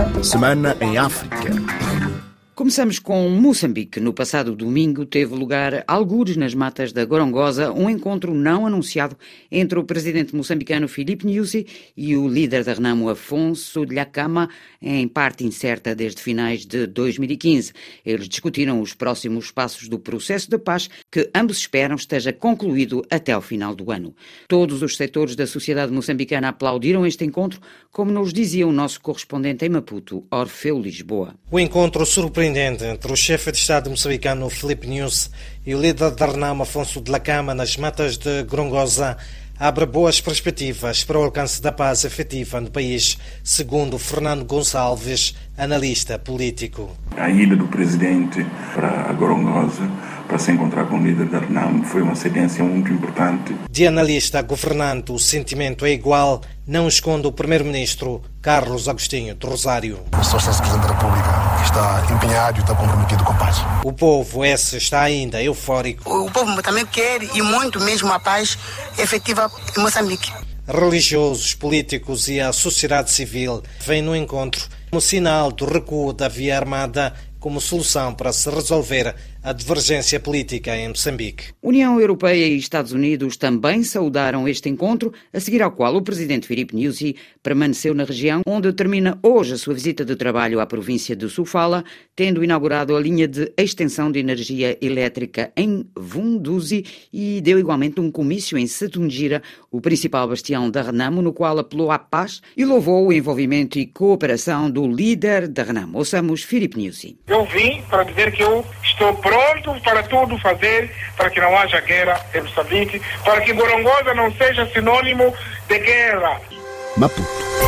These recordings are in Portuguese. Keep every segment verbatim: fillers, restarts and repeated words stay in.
Semana em África. Começamos com Moçambique. No passado domingo teve lugar, algures nas matas da Gorongosa, um encontro não anunciado entre o presidente moçambicano Filipe Nyusi e o líder da Renamo Afonso Dhlakama, em parte incerta desde finais de dois mil e quinze. Eles discutiram os próximos passos do processo de paz, que ambos esperam esteja concluído até ao final do ano. Todos os setores da sociedade moçambicana aplaudiram este encontro, como nos dizia o nosso correspondente em Maputo, Orfeu Lisboa. O encontro surpreendente entre o chefe de Estado moçambicano Filipe Nyusi e o líder da Renamo Afonso Dhlakama nas matas de Gorongosa abre boas perspectivas para o alcance da paz efetiva no país, segundo Fernando Gonçalves, analista político. A ida do presidente para a Gorongosa para se encontrar com o líder da Renamo foi uma cedência muito importante. De analista a governante, o sentimento é igual, não esconde o primeiro-ministro Carlos Agostinho de Rosário. O senhor Presidente da República está empenhado e está comprometido com a paz. O povo esse está ainda eufórico. O povo também quer e muito mesmo a paz efetiva em Moçambique. Religiosos, políticos e a sociedade civil vêm no encontro como sinal do recuo da via armada como solução para se resolver a divergência política em Moçambique. União Europeia e Estados Unidos também saudaram este encontro, a seguir ao qual o presidente Filipe Nyusi permaneceu na região, onde termina hoje a sua visita de trabalho à província de Sofala, tendo inaugurado a linha de extensão de energia elétrica em Vunduzi e deu igualmente um comício em Setungira, o principal bastião da Renamo, no qual apelou à paz e louvou o envolvimento e cooperação do líder da Renamo. Ouçamos Filipe Nyusi. Eu vim para dizer que eu estou pronto para tudo fazer para que não haja guerra em Moçambique, para que Gorongosa não seja sinônimo de guerra. Maputo,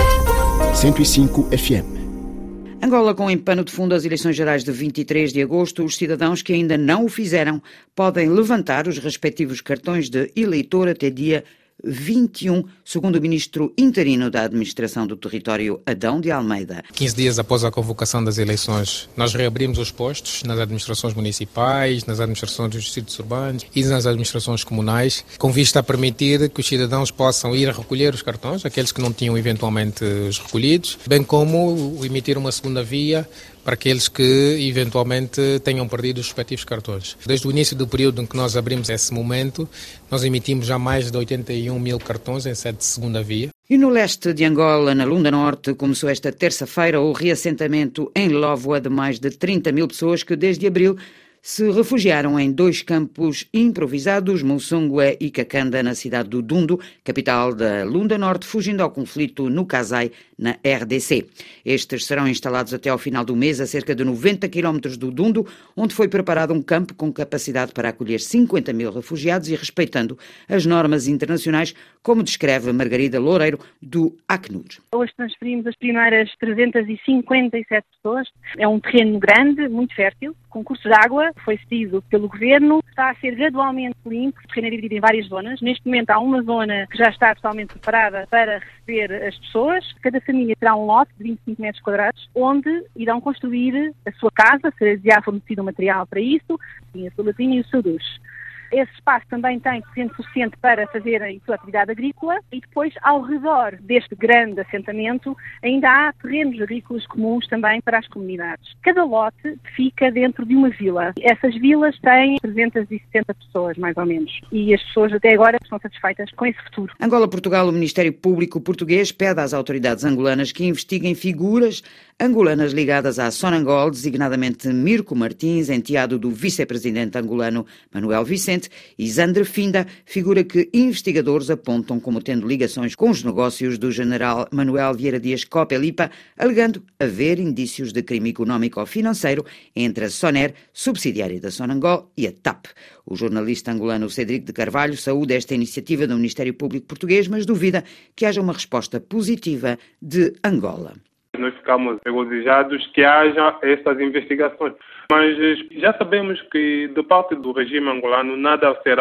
cento e cinco F M. Angola com em pano de fundo as eleições gerais de vinte e três de agosto. Os cidadãos que ainda não o fizeram podem levantar os respectivos cartões de eleitor até dia vinte e um, segundo o ministro interino da Administração do Território, Adão de Almeida. quinze dias após a convocação das eleições, nós reabrimos os postos nas administrações municipais, nas administrações dos distritos urbanos e nas administrações comunais, com vista a permitir que os cidadãos possam ir recolher os cartões, aqueles que não tinham eventualmente os recolhidos, bem como emitir uma segunda via para aqueles que eventualmente tenham perdido os respectivos cartões. Desde o início do período em que nós abrimos esse momento, nós emitimos já mais de oitenta e um mil cartões em sede de segunda via. E no leste de Angola, na Lunda Norte, começou esta terça-feira o reassentamento em Lóvoa de mais de trinta mil pessoas que desde abril se refugiaram em dois campos improvisados, Monsungue e Cacanda, na cidade do Dundo, capital da Lunda Norte, fugindo ao conflito no Casai, na R D C. Estes serão instalados até ao final do mês a cerca de noventa quilómetros do Dundo, onde foi preparado um campo com capacidade para acolher cinquenta mil refugiados e respeitando as normas internacionais, como descreve Margarida Loureiro, do Acnur. Hoje transferimos as primeiras trezentas e cinquenta e sete pessoas. É um terreno grande, muito fértil, com cursos de água, foi cedido pelo Governo, está a ser gradualmente limpo, o terreno é dividido em várias zonas. Neste momento há uma zona que já está totalmente preparada para receber as pessoas. Cada família terá um lote de vinte e cinco metros quadrados, onde irão construir a sua casa, se já fornecido o material para isso, a sua latrina e o seu duche. Esse espaço também tem terreno suficiente para fazer a sua atividade agrícola e depois, ao redor deste grande assentamento, ainda há terrenos agrícolas comuns também para as comunidades. Cada lote fica dentro de uma vila. Essas vilas têm trezentas e setenta pessoas, mais ou menos, e as pessoas até agora estão satisfeitas com esse futuro. Angola-Portugal, o Ministério Público português pede às autoridades angolanas que investiguem figuras angolanas ligadas à Sonangol, designadamente Mirko Martins, enteado do vice-presidente angolano Manuel Vicente, e Zandra Finda, figura que investigadores apontam como tendo ligações com os negócios do general Manuel Vieira Dias Copelipa, alegando haver indícios de crime económico ou financeiro entre a Soner, subsidiária da Sonangol, e a T A P. O jornalista angolano Cedric de Carvalho saúda esta iniciativa do Ministério Público português, mas duvida que haja uma resposta positiva de Angola. Nós ficamos regozijados que haja estas investigações. Mas já sabemos que, de parte do regime angolano, nada será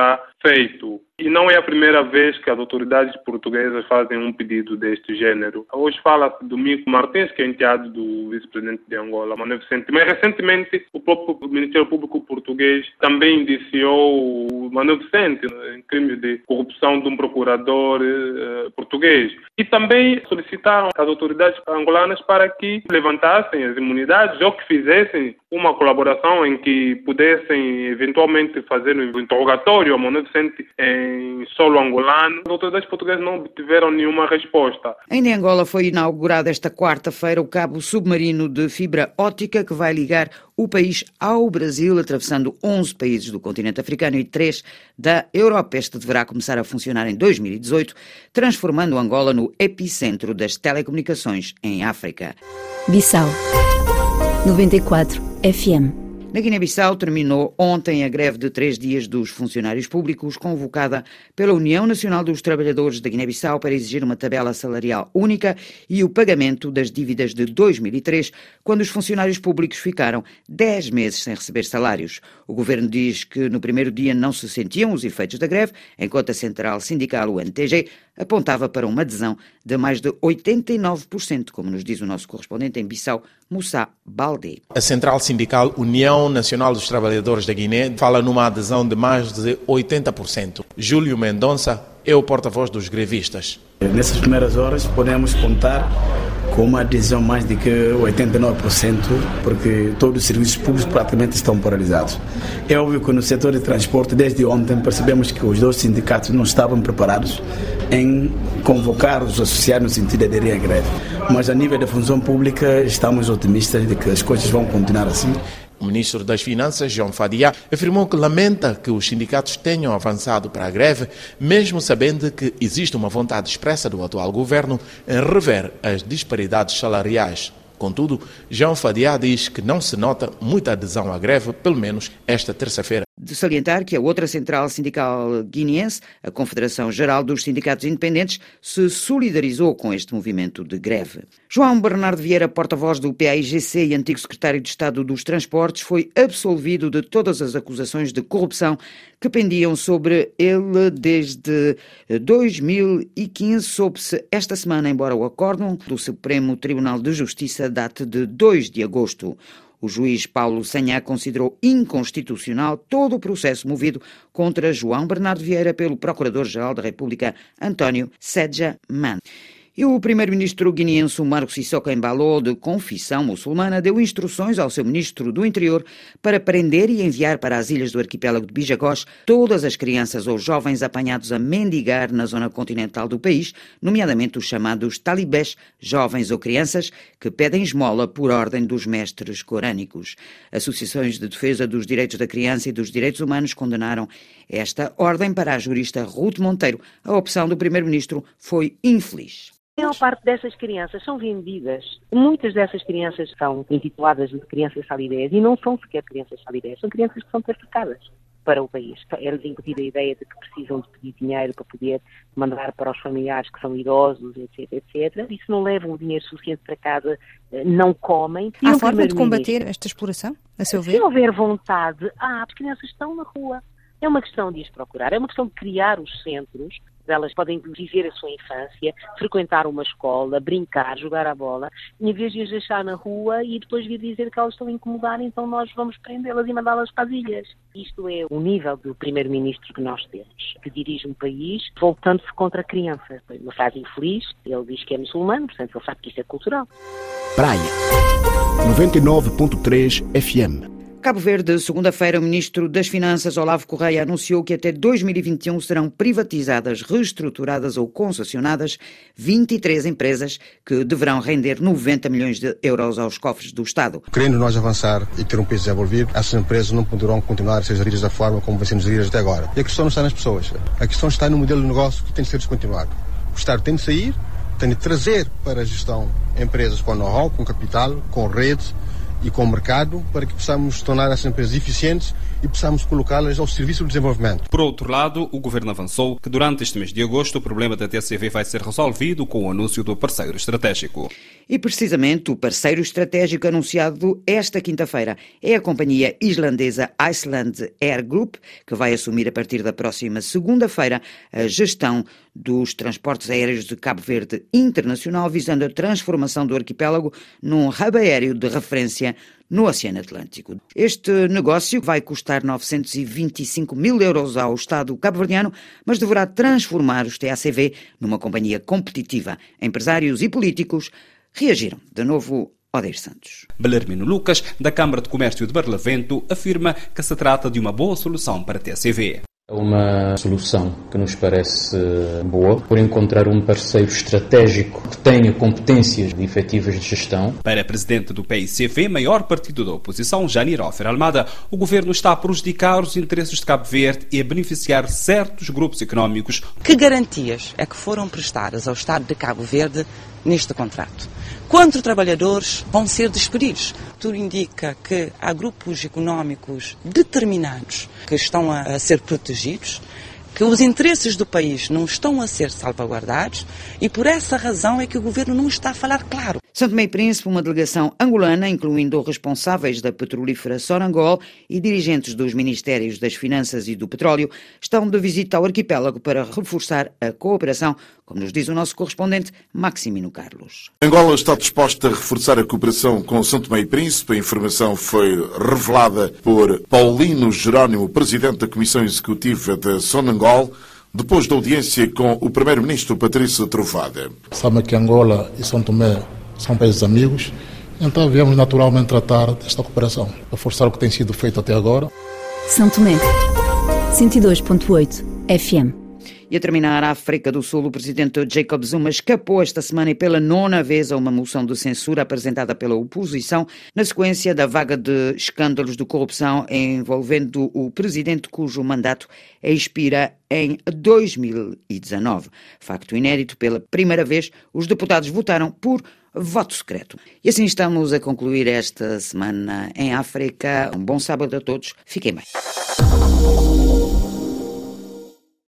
feito. E não é a primeira vez que as autoridades portuguesas fazem um pedido deste gênero. Hoje fala-se do Mico Martins, que é enteado do vice-presidente de Angola, Manuel Vicente. Mas recentemente o próprio Ministério Público português também indiciou o Manuel Vicente em crime de corrupção de um procurador eh, português. E também solicitaram às autoridades angolanas para que levantassem as imunidades ou que fizessem uma colaboração em que pudessem eventualmente fazer um interrogatório ao Manuel Vicente em solo angolano. As autoridades portuguesas não obtiveram nenhuma resposta. Ainda em Angola foi inaugurado esta quarta-feira o cabo submarino de fibra óptica que vai ligar o país ao Brasil, atravessando onze países do continente africano e três da Europa. Este deverá começar a funcionar em dois mil e dezoito, transformando Angola no epicentro das telecomunicações em África. Bissau noventa e quatro F M. Na Guiné-Bissau terminou ontem a greve de três dias dos funcionários públicos, convocada pela União Nacional dos Trabalhadores da Guiné-Bissau para exigir uma tabela salarial única e o pagamento das dívidas de dois mil e três, quando os funcionários públicos ficaram dez meses sem receber salários. O governo diz que no primeiro dia não se sentiam os efeitos da greve, enquanto a central sindical, o N T G, apontava para uma adesão de mais de oitenta e nove por cento, como nos diz o nosso correspondente em Bissau, Moussa Baldé. A central sindical União Nacional dos Trabalhadores da Guiné fala numa adesão de mais de oitenta por cento. Júlio Mendonça é o porta-voz dos grevistas. Nessas primeiras horas podemos contar com uma adesão mais de que oitenta e nove por cento, porque todos os serviços públicos praticamente estão paralisados. É óbvio que no setor de transporte, desde ontem, percebemos que os dois sindicatos não estavam preparados em convocar os associados no sentido de aderir à greve. Mas a nível da função pública estamos otimistas de que as coisas vão continuar assim. O ministro das Finanças, João Fadia, afirmou que lamenta que os sindicatos tenham avançado para a greve, mesmo sabendo que existe uma vontade expressa do atual governo em rever as disparidades salariais. Contudo, João Fadia diz que não se nota muita adesão à greve, pelo menos esta terça-feira. De salientar que a outra central sindical guineense, a Confederação Geral dos Sindicatos Independentes, se solidarizou com este movimento de greve. João Bernardo Vieira, porta-voz do P A I G C e antigo secretário de Estado dos Transportes, foi absolvido de todas as acusações de corrupção que pendiam sobre ele desde dois mil e quinze. Soube-se esta semana, embora o acórdão do Supremo Tribunal de Justiça date de dois de agosto. O juiz Paulo Sanhá considerou inconstitucional todo o processo movido contra João Bernardo Vieira pelo Procurador-Geral da República, António Sedja Man. E o primeiro-ministro guineense Umaro Sissoko Embalo, de confissão muçulmana, deu instruções ao seu ministro do Interior para prender e enviar para as ilhas do arquipélago de Bijagós todas as crianças ou jovens apanhados a mendigar na zona continental do país, nomeadamente os chamados talibés, jovens ou crianças, que pedem esmola por ordem dos mestres corânicos. Associações de defesa dos direitos da criança e dos direitos humanos condenaram esta ordem. Para a jurista Ruth Monteiro, a opção do primeiro-ministro foi infeliz. A maior parte dessas crianças são vendidas. Muitas dessas crianças são intituladas de crianças salibés e não são sequer crianças salibés, são crianças que são traficadas para o país. É-lhes incutida a ideia de que precisam de pedir dinheiro para poder mandar para os familiares que são idosos, etc, etcétera. E se não levam o dinheiro suficiente para casa, não comem. Há um forma de combater esta exploração, a seu ver? Se houver vontade, ah, as crianças estão na rua. É uma questão de as procurar, é uma questão de criar os centros. Elas podem viver a sua infância, frequentar uma escola, brincar, jogar a bola, em vez de as deixar na rua e depois vir dizer que elas estão a incomodar, então nós vamos prendê-las e mandá-las para as ilhas. Isto é o nível do primeiro-ministro que nós temos, que dirige um país voltando-se contra a criança. Foi uma fase infeliz, ele diz que é muçulmano, portanto ele sabe que isto é cultural. Praia, noventa e nove ponto três F M. Cabo Verde, segunda-feira, o ministro das Finanças, Olavo Correia, anunciou que até dois mil e vinte e um serão privatizadas, reestruturadas ou concessionadas vinte e três empresas que deverão render noventa milhões de euros aos cofres do Estado. Querendo nós avançar e ter um país desenvolvido, essas empresas não poderão continuar a ser geridas da forma como vêm sendo geridas até agora. E a questão não está nas pessoas, a questão está no modelo de negócio que tem de ser descontinuado. O Estado tem de sair, tem de trazer para a gestão empresas com know-how, com capital, com rede, e com o mercado para que possamos tornar essas empresas eficientes e possamos colocá-las ao serviço do desenvolvimento. Por outro lado, o Governo avançou que durante este mês de agosto o problema da T C V vai ser resolvido com o anúncio do parceiro estratégico. E precisamente o parceiro estratégico anunciado esta quinta-feira é a companhia islandesa Iceland Air Group, que vai assumir a partir da próxima segunda-feira a gestão dos transportes aéreos de Cabo Verde Internacional, visando a transformação do arquipélago num hub aéreo de referência no Oceano Atlântico. Este negócio vai custar novecentos e vinte e cinco mil euros ao Estado cabo-verdiano, mas deverá transformar os T A C V numa companhia competitiva. Empresários e políticos reagiram. De novo, Odeir Santos. Belarmino Lucas, da Câmara de Comércio de Barlavento, afirma que se trata de uma boa solução para a T A C V. É uma solução que nos parece boa, por encontrar um parceiro estratégico que tenha competências efetivas de gestão. Para a presidente do P I C V, maior partido da oposição, Janir Ofer Almada, o governo está a prejudicar os interesses de Cabo Verde e a beneficiar certos grupos económicos. Que garantias é que foram prestadas ao Estado de Cabo Verde neste contrato? Quantos trabalhadores vão ser despedidos? Tudo indica que há grupos económicos determinados que estão a ser protegidos, que os interesses do país não estão a ser salvaguardados e por essa razão é que o governo não está a falar claro. São Tomé e Príncipe, uma delegação angolana, incluindo responsáveis da petrolífera Sonangol e dirigentes dos Ministérios das Finanças e do Petróleo, estão de visita ao arquipélago para reforçar a cooperação, como nos diz o nosso correspondente Maximino Carlos. Angola está disposta a reforçar a cooperação com São Tomé e Príncipe. A informação foi revelada por Paulino Jerónimo, presidente da Comissão Executiva de Sonangol, depois da audiência com o primeiro-ministro Patrício Trovada. Sabe que Angola e São Tomé são países amigos, então viemos naturalmente tratar desta cooperação, reforçar o que tem sido feito até agora. São Tomé, cento e dois ponto oito F M. E a terminar, a África do Sul, o presidente Jacob Zuma escapou esta semana e pela nona vez a uma moção de censura apresentada pela oposição na sequência da vaga de escândalos de corrupção envolvendo o presidente cujo mandato expira em dois mil e dezanove. Facto inédito, pela primeira vez, os deputados votaram por voto secreto. E assim estamos a concluir esta semana em África. Um bom sábado a todos. Fiquem bem.